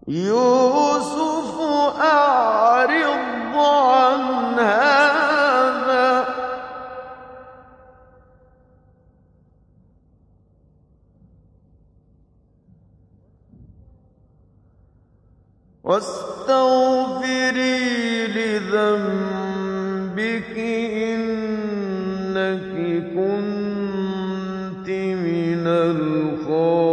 يُوسُفُ أَعْرِضْ عَنْ هَٰذَا ۚ وَاسْتَغْفِرِي لِذَنبِكِ إِنَّكِ كُنتِ مِنَ الْخَاطِئِينَ